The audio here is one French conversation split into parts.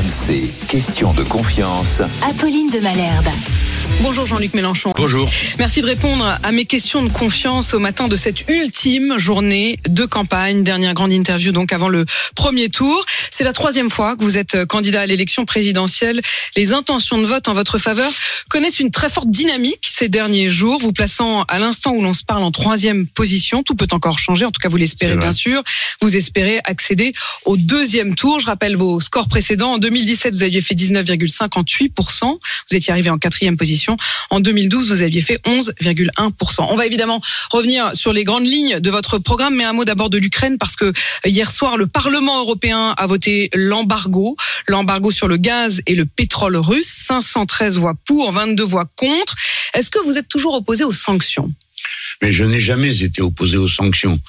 RMC, question de confiance. Apolline de Malherbe. Bonjour Jean-Luc Mélenchon. Bonjour. Merci de répondre à mes questions de confiance au matin de cette ultime journée de campagne. Dernière grande interview donc avant le premier tour. C'est la 3e fois que vous êtes candidat à l'élection présidentielle. Les intentions de vote en votre faveur connaissent une très forte dynamique ces derniers jours, vous plaçant à l'instant où l'on se parle en 3e position. Tout peut encore changer, en tout cas vous l'espérez bien sûr. Vous espérez accéder au 2e tour. Je rappelle vos scores précédents. En 2017, vous aviez fait 19,58%. Vous étiez arrivé en 4e position. En 2012, vous aviez fait 11,1%. On va évidemment revenir sur les grandes lignes de votre programme, mais un mot d'abord de l'Ukraine, parce que hier soir, le Parlement européen a voté l'embargo sur le gaz et le pétrole russe. 513 voix pour, 22 voix contre. Est-ce que vous êtes toujours opposé aux sanctions ? Mais je n'ai jamais été opposé aux sanctions.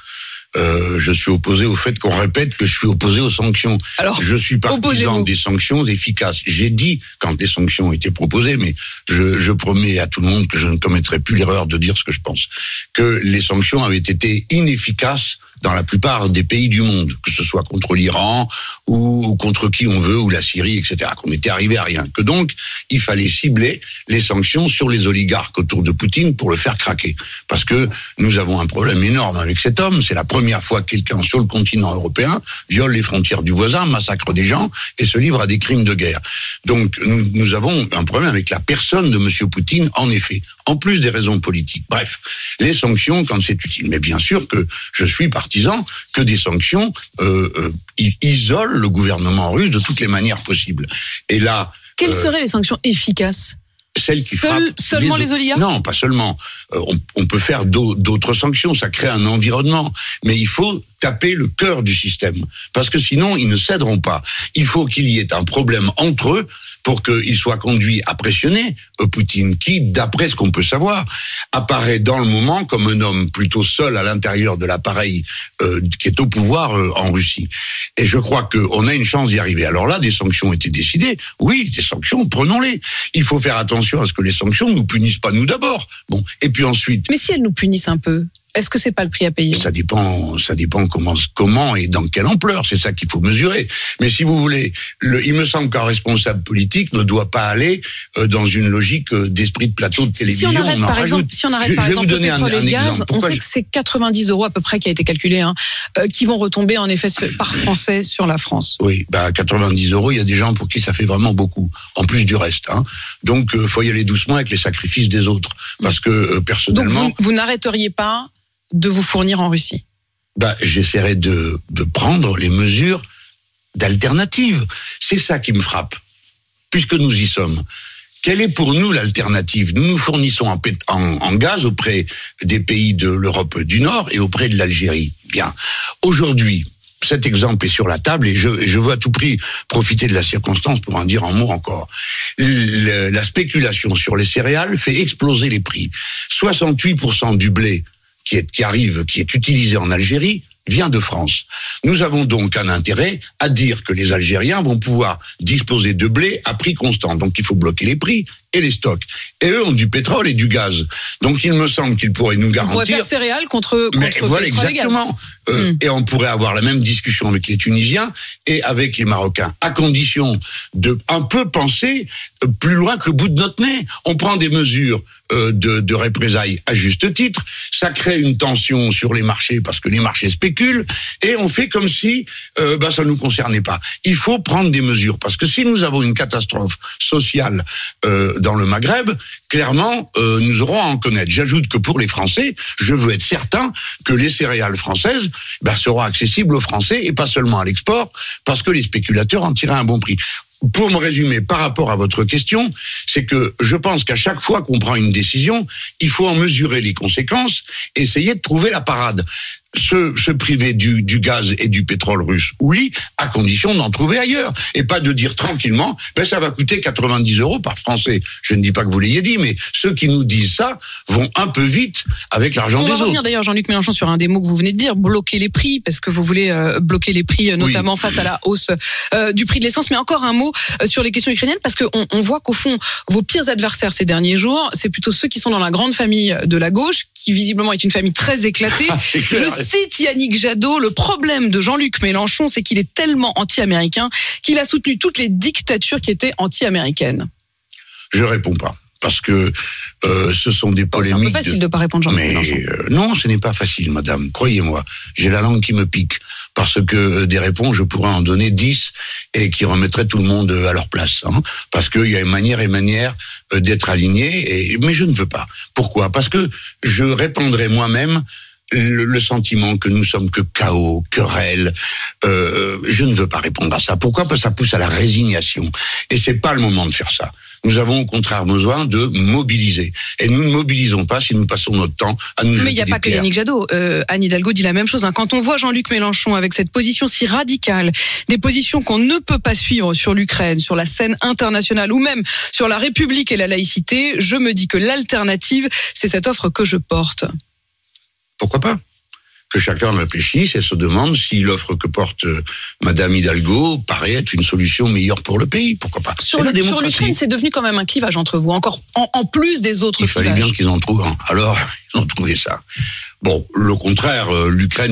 Je suis opposé au fait qu'on répète que je suis opposé aux sanctions. Alors, je suis partisan des sanctions efficaces. J'ai dit, quand les sanctions ont été proposées, mais je promets à tout le monde que je ne commettrai plus l'erreur de dire ce que je pense, que les sanctions avaient été inefficaces dans la plupart des pays du monde, que ce soit contre l'Iran ou contre qui on veut, ou la Syrie, etc., qu'on était arrivé à rien. Que donc, il fallait cibler les sanctions sur les oligarques autour de Poutine pour le faire craquer. Parce que nous avons un problème énorme avec cet homme. C'est la première fois que quelqu'un sur le continent européen viole les frontières du voisin, massacre des gens et se livre à des crimes de guerre. Donc, nous avons un problème avec la personne de monsieur Poutine, en effet, en plus des raisons politiques. Bref, les sanctions quand c'est utile. Mais bien sûr que je suis partisan que des sanctions isolent le gouvernement russe de toutes les manières possibles. Et là, quelles seraient les sanctions efficaces ? Celles qui frappent seulement les oligarques ? Non, pas seulement. On peut faire d'autres sanctions, ça crée un environnement. Mais il faut taper le cœur du système. Parce que sinon, ils ne céderont pas. Il faut qu'il y ait un problème entre eux pour qu'il soit conduit à pressionner Poutine, qui, d'après ce qu'on peut savoir, apparaît dans le moment comme un homme plutôt seul à l'intérieur de l'appareil qui est au pouvoir en Russie. Et je crois qu'on a une chance d'y arriver. Alors là, des sanctions ont été décidées. Oui, des sanctions, prenons-les. Il faut faire attention à ce que les sanctions ne nous punissent pas nous d'abord. Bon, et puis ensuite... Mais si elles nous punissent un peu, est-ce que c'est pas le prix à payer ? Ça dépend comment et dans quelle ampleur, c'est ça qu'il faut mesurer. Mais si vous voulez, il me semble qu'un responsable politique ne doit pas aller dans une logique d'esprit de plateau de télévision. Si on arrête par exemple le pétrole et le gaz, on sait que c'est 90 € à peu près qui a été calculé, qui vont retomber en effet par Français sur la France. Oui, 90 €, il y a des gens pour qui ça fait vraiment beaucoup, en plus du reste. Donc, faut y aller doucement avec les sacrifices des autres, parce que personnellement. Donc vous n'arrêteriez pas de vous fournir en Russie? J'essaierai de prendre les mesures d'alternative. C'est ça qui me frappe, puisque nous y sommes. Quelle est pour nous l'alternative ? Nous nous fournissons en gaz auprès des pays de l'Europe du Nord et auprès de l'Algérie. Bien. Aujourd'hui, cet exemple est sur la table et je veux à tout prix profiter de la circonstance pour en dire un mot encore. La spéculation sur les céréales fait exploser les prix. 68% du blé qui est utilisé en Algérie, vient de France. Nous avons donc un intérêt à dire que les Algériens vont pouvoir disposer de blé à prix constant. Donc il faut bloquer les prix et les stocks. Et eux ont du pétrole et du gaz. Donc il me semble qu'ils pourraient nous garantir... On pourrait faire céréales contre voilà, pétrole exactement. Et gaz. Et on pourrait avoir la même discussion avec les Tunisiens et avec les Marocains, à condition de un peu penser plus loin que le bout de notre nez. On prend des mesures de représailles à juste titre, ça crée une tension sur les marchés parce que les marchés spéculent, et on fait comme si ça nous concernait pas. Il faut prendre des mesures, parce que si nous avons une catastrophe sociale dans le Maghreb, clairement, nous aurons à en connaître. J'ajoute que pour les Français, je veux être certain que les céréales françaises seront accessibles aux Français et pas seulement à l'export, parce que les spéculateurs en tirent un bon prix. Pour me résumer par rapport à votre question, c'est que je pense qu'à chaque fois qu'on prend une décision, il faut en mesurer les conséquences, essayer de trouver la parade. Se priver du gaz et du pétrole russe, oui, à condition d'en trouver ailleurs. Et pas de dire tranquillement, ça va coûter 90 € par Français. Je ne dis pas que vous l'ayez dit, mais ceux qui nous disent ça vont un peu vite avec l'argent des autres. On va revenir d'ailleurs, Jean-Luc Mélenchon, sur un des mots que vous venez de dire, bloquer les prix, parce que vous voulez bloquer les prix, notamment face à la hausse du prix de l'essence. Mais encore un mot sur les questions ukrainiennes, parce qu'on voit qu'au fond, vos pires adversaires ces derniers jours, c'est plutôt ceux qui sont dans la grande famille de la gauche, qui visiblement est une famille très éclatée. cite Yannick Jadot, le problème de Jean-Luc Mélenchon, c'est qu'il est tellement anti-américain qu'il a soutenu toutes les dictatures qui étaient anti-américaines. Je réponds pas. Parce que ce sont des polémiques. C'est un peu facile de pas répondre, Jean-Luc Mélenchon. Non, ce n'est pas facile, madame. Croyez-moi, j'ai la langue qui me pique. Parce que des réponses, je pourrais en donner 10 et qui remettraient tout le monde à leur place. Hein. Parce qu'il y a une manière d'être aligné. Mais je ne veux pas. Pourquoi ? Parce que je répandrai moi-même le sentiment que nous sommes que chaos, querelle. Je ne veux pas répondre à ça. Pourquoi ? Parce que ça pousse à la résignation. Et c'est pas le moment de faire ça. Nous avons au contraire besoin de mobiliser. Et nous ne mobilisons pas si nous passons notre temps à nous jeter des pierres. Mais il n'y a pas que Yannick Jadot. Anne Hidalgo dit la même chose. Quand on voit Jean-Luc Mélenchon avec cette position si radicale, des positions qu'on ne peut pas suivre sur l'Ukraine, sur la scène internationale ou même sur la République et la laïcité, je me dis que l'alternative, c'est cette offre que je porte. Pourquoi pas ? Que chacun réfléchisse et se demande si l'offre que porte Madame Hidalgo paraît être une solution meilleure pour le pays. Pourquoi pas ? Sur l'Ukraine, c'est devenu quand même un clivage entre vous, encore en plus des autres clivages. Il fallait bien qu'ils en trouvent un. Alors, ils ont trouvé ça. Bon, le contraire, l'Ukraine,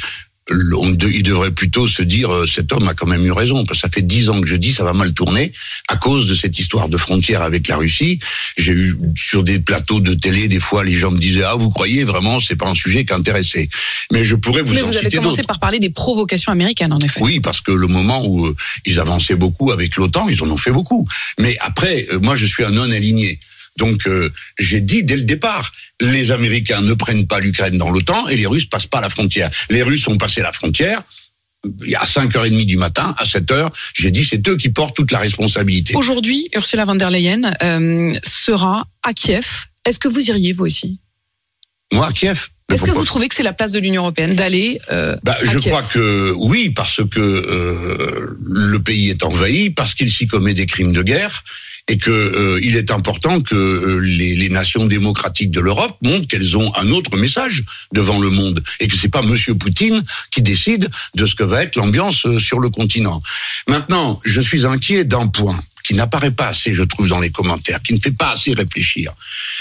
il devrait plutôt se dire cet homme a quand même eu raison, parce que ça fait 10 ans que je dis ça va mal tourner à cause de cette histoire de frontière avec la Russie. J'ai eu sur des plateaux de télé des fois les gens me disaient vous croyez vraiment c'est pas un sujet qui intéressait. Mais je pourrais vous en citer d'autres. Mais vous avez commencé par parler des provocations américaines en effet. Oui, parce que le moment où ils avançaient beaucoup avec l'OTAN, ils en ont fait beaucoup. Mais après moi je suis un non aligné. Donc j'ai dit dès le départ, les Américains ne prennent pas l'Ukraine dans l'OTAN et les Russes passent pas la frontière. Les Russes ont passé la frontière. Il y a 5h30 du matin, à 7h, j'ai dit c'est eux qui portent toute la responsabilité. Aujourd'hui, Ursula von der Leyen sera à Kiev. Est-ce que vous iriez vous aussi ? Moi à Kiev ? Est-ce que vous trouvez que c'est la place de l'Union européenne d'aller à je Kiev ? crois que oui, parce que le pays est envahi, parce qu'il s'y commet des crimes de guerre. Et que il est important que les nations démocratiques de l'Europe montrent qu'elles ont un autre message devant le monde et que c'est pas Monsieur Poutine qui décide de ce que va être l'ambiance sur le continent. Maintenant, je suis inquiet d'un point qui n'apparaît pas assez, je trouve, dans les commentaires, qui ne fait pas assez réfléchir.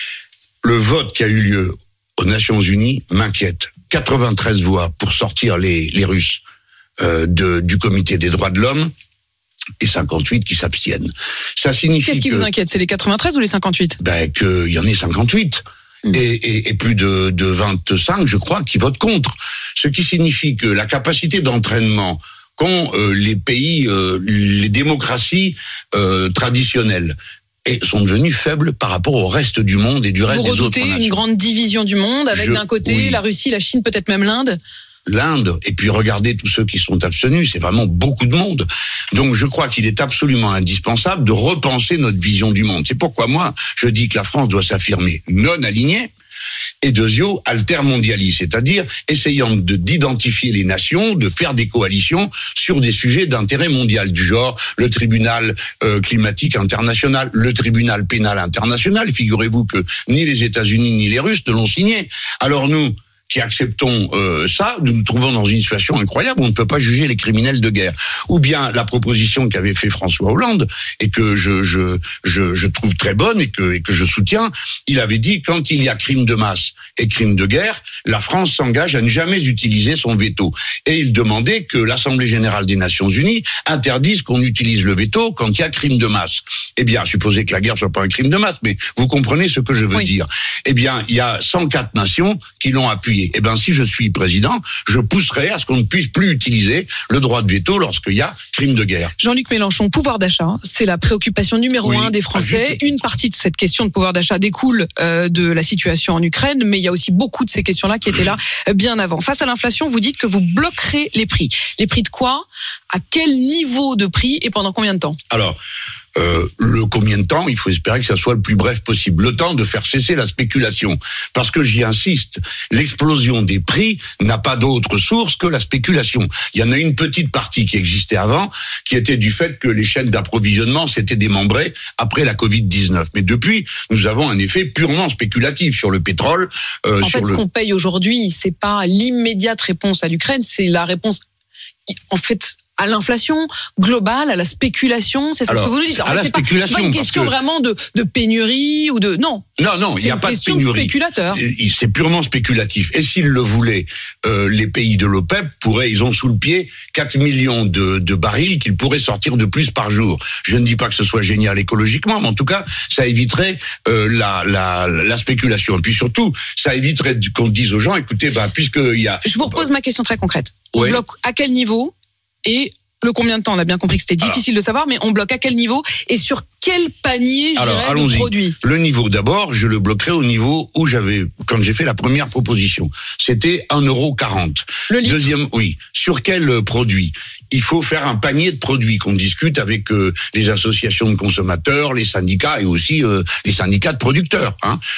Le vote qui a eu lieu aux Nations Unies m'inquiète. 93 voix pour sortir les Russes du Comité des droits de l'homme. Et 58 qui s'abstiennent. Ça signifie Qu'est-ce qui vous inquiète ? C'est les 93 ou les 58 ? Qu'il y en ait 58. Et plus de 25, je crois, qui votent contre. Ce qui signifie que la capacité d'entraînement qu'ont les pays, les démocraties traditionnelles, sont devenus faibles par rapport au reste du monde et du reste des autres nations. Vous redoutez une grande division du monde avec d'un côté la Russie, la Chine, peut-être même l'Inde ? L'Inde, et puis regardez tous ceux qui sont abstenus, c'est vraiment beaucoup de monde. Donc je crois qu'il est absolument indispensable de repenser notre vision du monde. C'est pourquoi moi, je dis que la France doit s'affirmer non alignée, et deuxièmement, altermondialiste, c'est-à-dire essayant d'identifier les nations, de faire des coalitions sur des sujets d'intérêt mondial, du genre le tribunal climatique international, le tribunal pénal international. Figurez-vous que ni les États-Unis ni les Russes ne l'ont signé. Alors nous, qui acceptons ça, nous nous trouvons dans une situation incroyable où on ne peut pas juger les criminels de guerre. Ou bien la proposition qu'avait fait François Hollande, et que je trouve très bonne et que je soutiens, il avait dit quand il y a crime de masse et crime de guerre, la France s'engage à ne jamais utiliser son veto. Et il demandait que l'Assemblée générale des Nations Unies interdise qu'on utilise le veto quand il y a crime de masse. Eh bien, supposez que la guerre soit pas un crime de masse, mais vous comprenez ce que je veux dire. Eh bien, il y a 104 nations qui l'ont appuyé. Eh bien, si je suis président, je pousserai à ce qu'on ne puisse plus utiliser le droit de veto lorsqu'il y a crime de guerre. Jean-Luc Mélenchon, pouvoir d'achat, c'est la préoccupation numéro 1 des Français. Une partie de cette question de pouvoir d'achat découle de la situation en Ukraine, mais il y a aussi beaucoup de ces questions-là qui étaient là bien avant. Face à l'inflation, vous dites que vous bloquerez les prix. Les prix de quoi ? À quel niveau de prix et pendant combien de temps ? Alors, le combien de temps, il faut espérer que ça soit le plus bref possible. Le temps de faire cesser la spéculation. Parce que j'y insiste, l'explosion des prix n'a pas d'autre source que la spéculation. Il y en a une petite partie qui existait avant, qui était du fait que les chaînes d'approvisionnement s'étaient démembrées après la Covid-19. Mais depuis, nous avons un effet purement spéculatif sur le pétrole. En fait, ce qu'on paye aujourd'hui, c'est pas l'immédiate réponse à l'Ukraine, c'est la réponse, en fait, à l'inflation globale, à la spéculation, c'est ça ce que vous nous dites. En fait, c'est pas une question vraiment de pénurie ou de non. Non, il n'y a pas de pénurie. Spéculateur. C'est purement spéculatif. Et s'ils le voulaient, les pays de l'OPEP ils ont sous le pied 4 millions de barils qu'ils pourraient sortir de plus par jour. Je ne dis pas que ce soit génial écologiquement, mais en tout cas, ça éviterait la spéculation. Et puis surtout, ça éviterait qu'on dise aux gens, écoutez, puisqu'il y a... Je vous repose ma question très concrète. On bloque à quel niveau et le combien de temps? On a bien compris que c'était difficile de savoir, mais on bloque à quel niveau et sur quel panier, je dirais, le produit? Le niveau d'abord, je le bloquerai au niveau où quand j'ai fait la première proposition. C'était 1,40 €. Le litre. Deuxième, oui. Sur quel produit? Il faut faire un panier de produits qu'on discute avec les associations de consommateurs, les syndicats et aussi les syndicats de producteurs,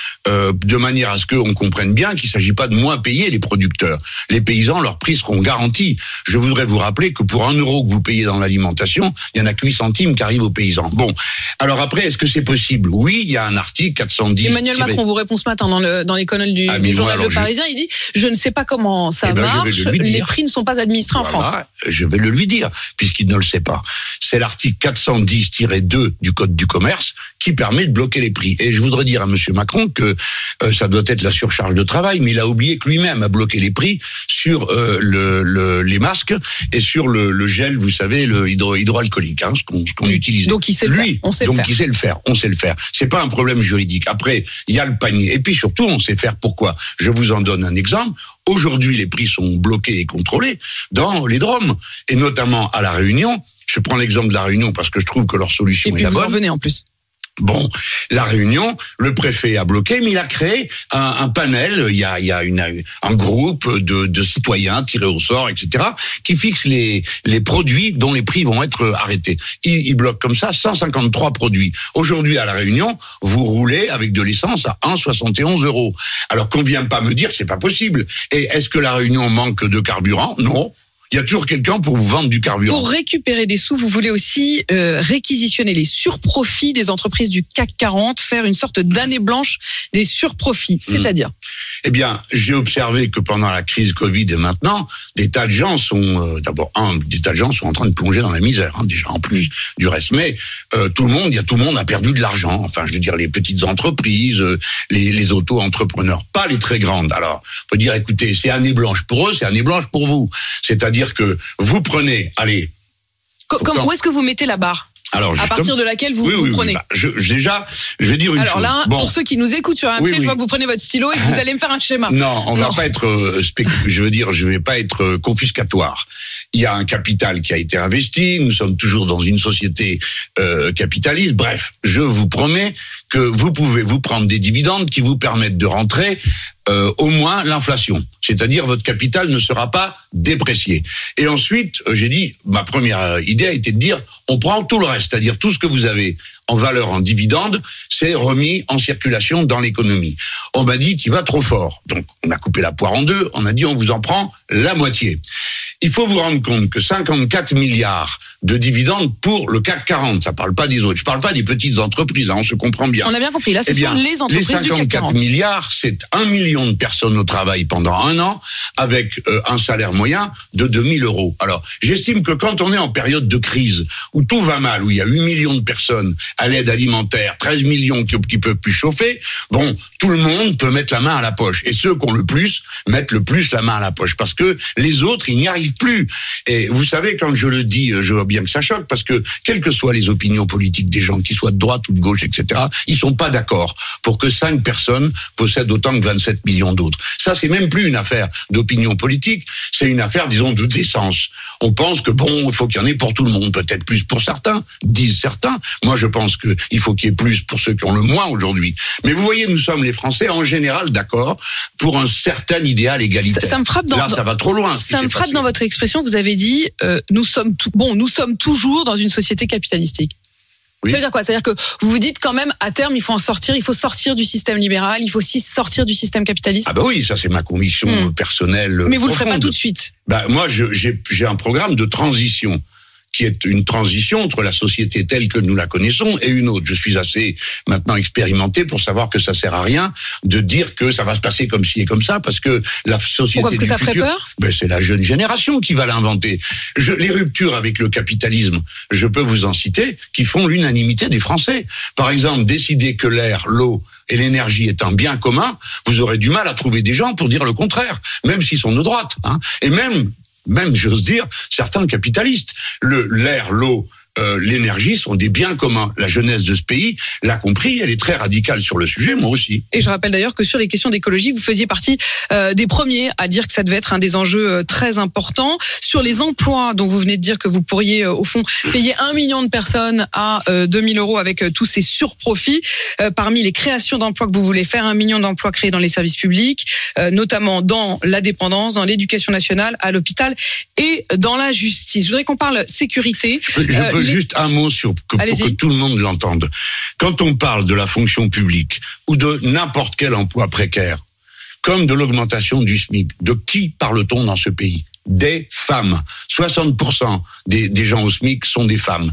de manière à ce qu'on comprenne bien qu'il ne s'agit pas de moins payer les producteurs. Les paysans, leurs prix seront garantis. Je voudrais vous rappeler que pour 1 € que vous payez dans l'alimentation, il y en a que 8 centimes qui arrivent aux paysans. Bon, alors après, est-ce que c'est possible? Oui, il y a un article 410... Emmanuel Macron vous répond ce matin dans les colonnes du journal Le Parisien, il dit « Je ne sais pas comment ça marche, les prix ne sont pas administrés en France ». Je vais le lui dire, puisqu'il ne le sait pas. C'est l'article 410-2 du Code du commerce qui permet de bloquer les prix. Et je voudrais dire à M. Macron que ça doit être la surcharge de travail, mais il a oublié que lui-même a bloqué les prix sur les masques et sur le gel, vous savez, le hydroalcoolique, ce qu'on utilise. Donc il sait le faire. On sait le faire. C'est pas un problème juridique. Après, il y a le panier. Et puis surtout, on sait faire pourquoi. Je vous en donne un exemple. Aujourd'hui, les prix sont bloqués et contrôlés dans les DROM, et notamment à La Réunion. Je prends l'exemple de La Réunion parce que je trouve que leur solution est la bonne. Et puis vous en venez en plus. Bon, La Réunion, le préfet a bloqué, mais il a créé un panel, il y a un groupe de citoyens tirés au sort, etc., qui fixe les produits dont les prix vont être arrêtés. Il bloque comme ça 153 produits. Aujourd'hui, à La Réunion, vous roulez avec de l'essence à 1,71 €. Alors qu'on vient pas me dire, c'est pas possible. Et est-ce que La Réunion manque de carburant? Non. Il y a toujours quelqu'un pour vous vendre du carburant. Pour récupérer des sous, vous voulez aussi réquisitionner les surprofits des entreprises du CAC 40, faire une sorte d'année blanche des surprofits, c'est-à-dire Eh bien, j'ai observé que pendant la crise Covid et maintenant, des tas de gens sont en train de plonger dans la misère, déjà en plus du reste. Mais tout le monde a perdu de l'argent. Enfin, je veux dire, les petites entreprises, les auto-entrepreneurs, pas les très grandes. Alors, on peut dire, écoutez, c'est année blanche pour eux, c'est année blanche pour vous. C'est-à-dire que vous prenez, allez... Où est-ce que vous mettez la barre ? Alors, à partir de laquelle vous prenez. Je vais dire une chose. Alors là, pour ceux qui nous écoutent sur RMC, je vois que vous prenez votre stylo et que vous allez me faire un schéma. Non, on va pas être je vais pas être confiscatoire. Il y a un capital qui a été investi, nous sommes toujours dans une société capitaliste. Bref, je vous promets que vous pouvez vous prendre des dividendes qui vous permettent de rentrer au moins l'inflation. C'est-à-dire votre capital ne sera pas déprécié. Et ensuite, j'ai dit, ma première idée a été de dire, on prend tout le reste, c'est-à-dire tout ce que vous avez en valeur en dividende, c'est remis en circulation dans l'économie. On m'a dit, tu vas trop fort. Donc, on a coupé la poire en deux, on a dit, on vous en prend la moitié. Il faut vous rendre compte que 54 milliards de dividendes pour le CAC 40, ça parle pas des autres. Je parle pas des petites entreprises, on se comprend bien. On a bien compris, là, ce sont les entreprises du CAC 40. Les 54 milliards, c'est 1 million de personnes au travail pendant un an, avec un salaire moyen de 2 000 €. Alors, j'estime que quand on est en période de crise, où tout va mal, où il y a 8 millions de personnes à l'aide alimentaire, 13 millions qui peuvent plus chauffer, bon, tout le monde peut mettre la main à la poche. Et ceux qui ont le plus, mettent le plus la main à la poche. Parce que les autres, ils n'y arrivent plus. Et vous savez, quand je le dis, je vois bien que ça choque, parce que quelles que soient les opinions politiques des gens, qu'ils soient de droite ou de gauche, etc., ils sont pas d'accord pour que 5 personnes possèdent autant que 27 millions d'autres. Ça, c'est même plus une affaire d'opinion politique, c'est une affaire, disons, de décence. On pense que bon, il faut qu'il y en ait pour tout le monde, peut-être plus pour certains, disent certains. Moi, je pense qu'il faut qu'il y ait plus pour ceux qui ont le moins aujourd'hui. Mais vous voyez, nous sommes les Français en général d'accord pour un certain idéal égalitaire. Ça me frappe là, ça va trop loin. Ça me frappe dans votre expression. Vous avez dit, nous sommes toujours dans une société capitalistique. Oui. Ça veut dire quoi? C'est-à-dire que vous vous dites quand même, à terme, il faut sortir du système libéral, il faut aussi sortir du système capitaliste. Ah bah oui, ça c'est ma conviction personnelle. Mais vous profonde. le ferez pas tout de suite. Bah moi, j'ai un programme de transition qui est une transition entre la société telle que nous la connaissons et une autre. Je suis assez maintenant expérimenté pour savoir que ça sert à rien de dire que ça va se passer comme ci et comme ça, parce que la société Pourquoi ? Parce que du ça futur, ferait peur ? c'est la jeune génération qui va l'inventer. Les ruptures avec le capitalisme, je peux vous en citer, qui font l'unanimité des Français. Par exemple, décider que l'air, l'eau et l'énergie est un bien commun, vous aurez du mal à trouver des gens pour dire le contraire, même s'ils sont de droite, hein. Et même j'ose dire, certains capitalistes. L'air, l'eau, l'énergie sont des biens communs. La jeunesse de ce pays l'a compris, elle est très radicale sur le sujet, moi aussi. Et je rappelle d'ailleurs que sur les questions d'écologie, vous faisiez partie des premiers à dire que ça devait être un des enjeux très importants. Sur les emplois dont vous venez de dire que vous pourriez, au fond, payer 1 million de personnes à 2 000 euros avec tous ces surprofits, parmi les créations d'emplois que vous voulez faire, 1 million d'emplois créés dans les services publics, notamment dans la dépendance, dans l'éducation nationale, à l'hôpital et dans la justice. Je voudrais qu'on parle sécurité. Je peux juste un mot pour que tout le monde l'entende. Quand on parle de la fonction publique ou de n'importe quel emploi précaire, comme de l'augmentation du SMIC, de qui parle-t-on dans ce pays ? Des femmes. 60% des gens au SMIC sont des femmes.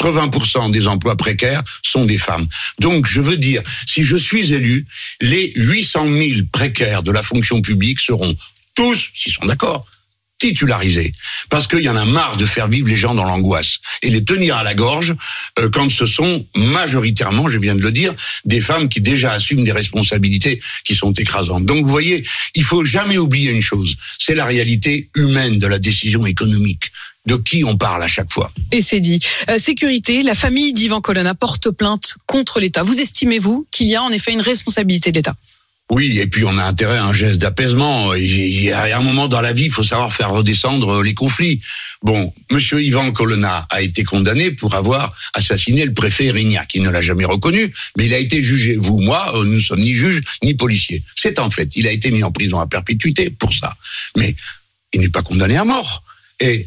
80% des emplois précaires sont des femmes. Donc, je veux dire, si je suis élu, les 800 000 précaires de la fonction publique seront tous, s'ils sont d'accord, titularisés, parce qu'il y en a marre de faire vivre les gens dans l'angoisse et les tenir à la gorge quand ce sont majoritairement, je viens de le dire, des femmes qui déjà assument des responsabilités qui sont écrasantes. Donc vous voyez, il faut jamais oublier une chose, c'est la réalité humaine de la décision économique. De qui on parle à chaque fois. Et c'est dit. Sécurité, la famille d'Yvan Colonna porte plainte contre l'État. Vous estimez-vous qu'il y a en effet une responsabilité de l'État ? Oui, et puis on a intérêt à un geste d'apaisement. Il y a un moment dans la vie, il faut savoir faire redescendre les conflits. Bon, monsieur Yvan Colonna a été condamné pour avoir assassiné le préfet Erignac. Il ne l'a jamais reconnu, mais il a été jugé. Vous, moi, nous ne sommes ni juges ni policiers. C'est un fait. Il a été mis en prison à perpétuité pour ça. Mais il n'est pas condamné à mort. Et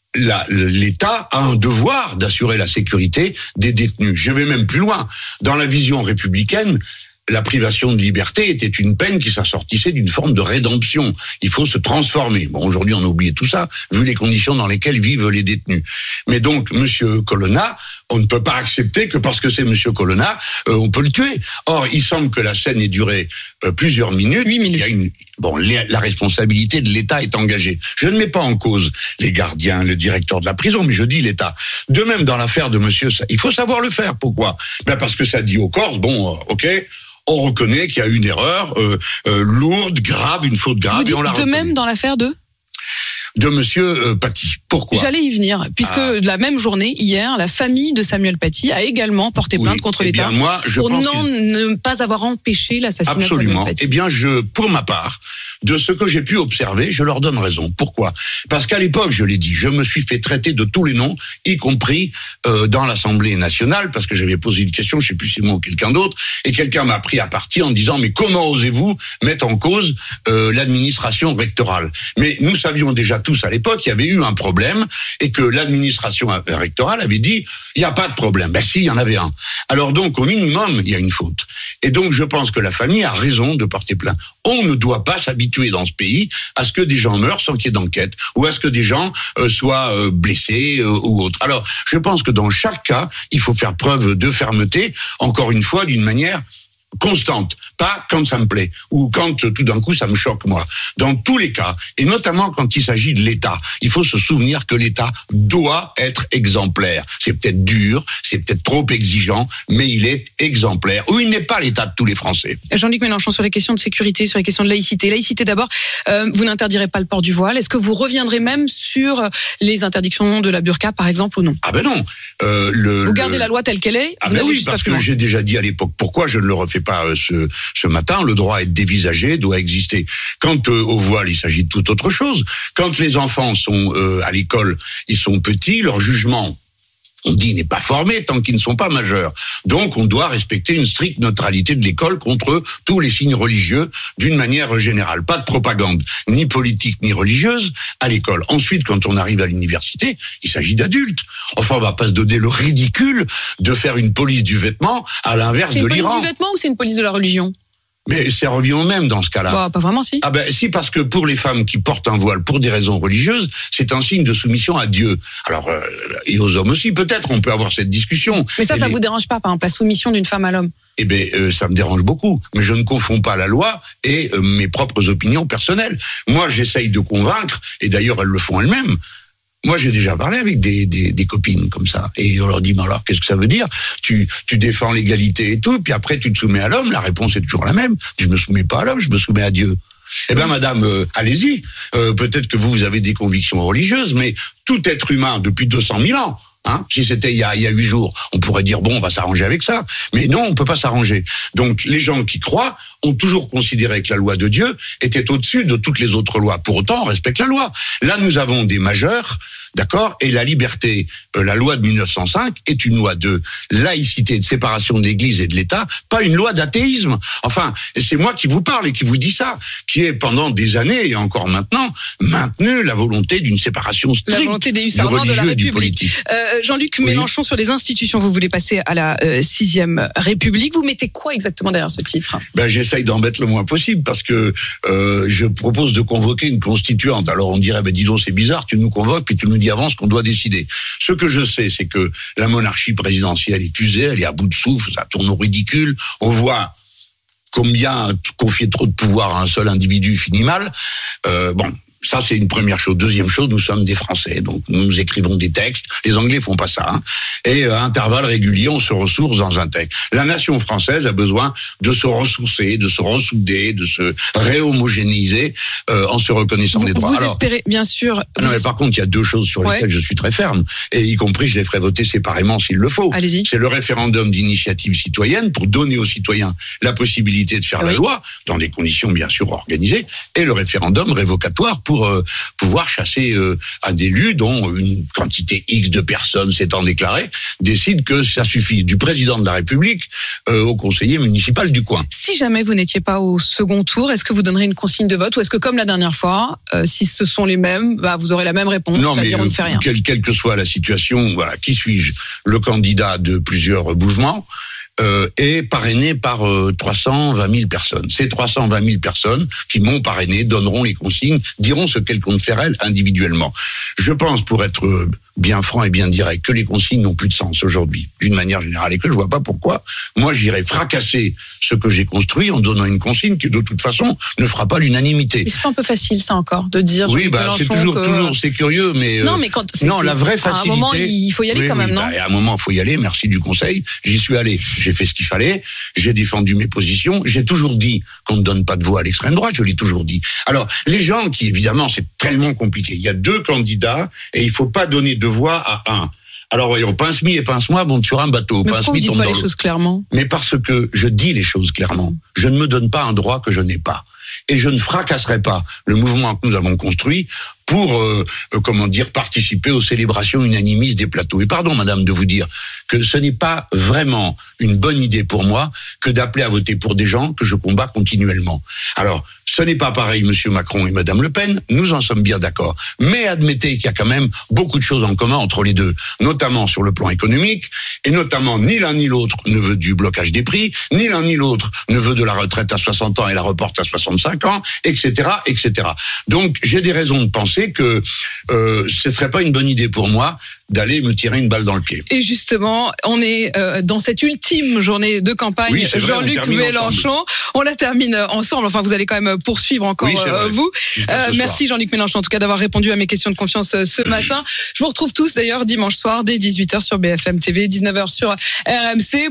l'État a un devoir d'assurer la sécurité des détenus. Je vais même plus loin. Dans la vision républicaine, la privation de liberté était une peine qui s'assortissait d'une forme de rédemption. Il faut se transformer. Bon, aujourd'hui, on a oublié tout ça, vu les conditions dans lesquelles vivent les détenus. Mais donc, monsieur Colonna, on ne peut pas accepter que parce que c'est monsieur Colonna, on peut le tuer. Or, il semble que la scène ait duré plusieurs minutes. 8 minutes. Il y a la responsabilité de l'État est engagée. Je ne mets pas en cause les gardiens, le directeur de la prison, mais je dis l'État. De même, dans l'affaire de monsieur, il faut savoir le faire. Pourquoi ? Parce que ça dit aux Corses, ok, on reconnaît qu'il y a une erreur lourde, grave, une faute grave. Vous dites et on l'a de même dans l'affaire de monsieur Paty. Pourquoi ? J'allais y venir, puisque la même journée, hier, la famille de Samuel Paty a également porté plainte contre l'État pour ne pas avoir empêché l'assassinat de Samuel Paty. Eh bien, pour ma part, de ce que j'ai pu observer, je leur donne raison. Pourquoi ? Parce qu'à l'époque, je l'ai dit, je me suis fait traiter de tous les noms, y compris dans l'Assemblée nationale, parce que j'avais posé une question, je ne sais plus si moi ou quelqu'un d'autre, et quelqu'un m'a pris à partie en disant « Mais comment osez-vous mettre en cause l'administration rectorale ?» Mais nous savions déjà tous à l'époque qu'il y avait eu un problème et que l'administration rectorale avait dit il n'y a pas de problème. Ben si, il y en avait un. Alors donc, au minimum, il y a une faute. Et donc, je pense que la famille a raison de porter plainte. On ne doit pas s'habituer dans ce pays à ce que des gens meurent sans qu'il y ait d'enquête ou à ce que des gens soient blessés ou autres. Alors, je pense que dans chaque cas, il faut faire preuve de fermeté, encore une fois, d'une manière constante, pas quand ça me plaît ou quand tout d'un coup ça me choque moi. Dans tous les cas, et notamment quand il s'agit de l'État, il faut se souvenir que l'État doit être exemplaire. C'est peut-être dur, c'est peut-être trop exigeant, mais il est exemplaire. Ou il n'est pas l'État de tous les Français. Jean-Luc Mélenchon, sur les questions de sécurité, sur les questions de laïcité. Laïcité d'abord, vous n'interdirez pas le port du voile. Est-ce que vous reviendrez même sur les interdictions de la burqa, par exemple, ou non ? Ah ben non. Vous gardez la loi telle qu'elle est. Ah ben oui, parce que j'ai déjà dit à l'époque pourquoi je ne le refais pas ce matin. Le droit à être dévisagé doit exister. Quant au voile, il s'agit de toute autre chose. Quand les enfants sont à l'école, ils sont petits, leur jugement, on dit, n'est pas formé tant qu'ils ne sont pas majeurs. Donc, on doit respecter une stricte neutralité de l'école contre tous les signes religieux d'une manière générale. Pas de propagande, ni politique, ni religieuse à l'école. Ensuite, quand on arrive à l'université, il s'agit d'adultes. Enfin, on va pas se donner le ridicule de faire une police du vêtement à l'inverse de l'Iran. C'est une police du vêtement ou c'est une police de la religion ? Mais ça revient au même dans ce cas-là. Bah, pas vraiment, si. Ah ben si, parce que pour les femmes qui portent un voile pour des raisons religieuses, c'est un signe de soumission à Dieu. Alors, et aux hommes aussi, peut-être, on peut avoir cette discussion. Mais ça vous dérange pas, par exemple, la soumission d'une femme à l'homme? Eh bien, ça me dérange beaucoup. Mais je ne confonds pas la loi et mes propres opinions personnelles. Moi, j'essaye de convaincre, et d'ailleurs, elles le font elles-mêmes. Moi, j'ai déjà parlé avec des copines comme ça. Et on leur dit, mais alors, qu'est-ce que ça veut dire? Tu défends l'égalité et tout, puis après, tu te soumets à l'homme. La réponse est toujours la même. Je me soumets pas à l'homme, je me soumets à Dieu. Eh bien, madame, allez-y. Peut-être que vous avez des convictions religieuses, mais tout être humain, depuis 200 000 ans, si c'était il y a 8 jours, on pourrait dire, bon, on va s'arranger avec ça. Mais non, on peut pas s'arranger. Donc, les gens qui croient ont toujours considéré que la loi de Dieu était au-dessus de toutes les autres lois. Pour autant, on respecte la loi. Là, nous avons des majeurs, d'accord, et la liberté, la loi de 1905 est une loi de laïcité, de séparation de l'Église et de l'État, pas une loi d'athéisme. Enfin, c'est moi qui vous parle et qui vous dis ça, qui est pendant des années et encore maintenant maintenu la volonté d'une séparation stricte, la volonté des du religieux de la et du République. politique. Jean-Luc Mélenchon, sur les institutions, vous voulez passer à la 6e République. Vous mettez quoi exactement derrière ce titre? J'essaye d'en mettre le moins possible parce que je propose de convoquer une constituante. Alors on dirait, dis donc c'est bizarre, tu nous convoques puis tu nous dis avant ce qu'on doit décider. Ce que je sais, c'est que la monarchie présidentielle est usée, elle est à bout de souffle, ça tourne au ridicule. On voit combien confier trop de pouvoir à un seul individu finit mal. Ça, c'est une première chose. Deuxième chose, nous sommes des Français, donc nous écrivons des textes. Les Anglais font pas ça. Et à intervalles réguliers, on se ressource dans un texte. La nation française a besoin de se ressourcer, de se ressouder, de se réhomogénéiser en se reconnaissant des droits. Vous espérez, bien sûr... Non, mais par contre, il y a deux choses sur lesquelles je suis très ferme, et y compris, je les ferai voter séparément s'il le faut. Allez-y. C'est le référendum d'initiative citoyenne pour donner aux citoyens la possibilité de faire la loi, dans des conditions bien sûr organisées, et le référendum révocatoire pour pouvoir chasser un élu dont une quantité X de personnes s'étant déclarées décide que ça suffit, du président de la République au conseiller municipal du coin. Si jamais vous n'étiez pas au second tour, est-ce que vous donnerez une consigne de vote, ou est-ce que comme la dernière fois, si ce sont les mêmes, vous aurez la même réponse, c'est-à-dire on ne fait rien? Quelle que soit la situation, voilà, qui suis-je? Le candidat de plusieurs mouvements est parrainé par 320 000 personnes. Ces 320 000 personnes qui m'ont parrainé donneront les consignes, diront ce qu'elles comptent faire elles individuellement. Je pense, pour être bien franc et bien direct, que les consignes n'ont plus de sens aujourd'hui, d'une manière générale, et que je vois pas pourquoi moi j'irais fracasser ce que j'ai construit en donnant une consigne qui de toute façon ne fera pas l'unanimité. Mais c'est pas un peu facile ça encore de dire? Oui, c'est toujours c'est curieux, mais non, mais quand la vraie facilité. À un moment, il faut y aller quand même, non? À un moment, il faut y aller. Merci du conseil. J'y suis allé. J'ai fait ce qu'il fallait. J'ai défendu mes positions. J'ai toujours dit qu'on ne donne pas de voix à l'extrême droite. Je l'ai toujours dit. Alors, les gens qui, évidemment, c'est tellement compliqué. Il y a 2 candidats et il faut pas donner de voix à un. Alors voyons, pince-mi et pince-moi montent sur un bateau. Mais pourquoi vous dites pas les choses clairement? Mais parce que je dis les choses clairement. Je ne me donne pas un droit que je n'ai pas. Et je ne fracasserai pas le mouvement que nous avons construit pour, participer aux célébrations unanimistes des plateaux. Et pardon, madame, de vous dire que ce n'est pas vraiment une bonne idée pour moi que d'appeler à voter pour des gens que je combats continuellement. Alors, ce n'est pas pareil, monsieur Macron et madame Le Pen, nous en sommes bien d'accord. Mais admettez qu'il y a quand même beaucoup de choses en commun entre les deux, notamment sur le plan économique, et notamment ni l'un ni l'autre ne veut du blocage des prix, ni l'un ni l'autre ne veut de la retraite à 60 ans et la reporte à 65 ans, etc., etc. Donc, j'ai des raisons de penser que ce serait pas une bonne idée pour moi d'aller me tirer une balle dans le pied. Et justement, on est dans cette ultime journée de campagne. Oui, Jean-Luc Mélenchon, on la termine ensemble. Enfin, vous allez quand même poursuivre encore vous. Merci Jean-Luc Mélenchon en tout cas d'avoir répondu à mes questions de confiance ce matin. Je vous retrouve tous d'ailleurs dimanche soir dès 18h sur BFM TV, 19h sur RMC.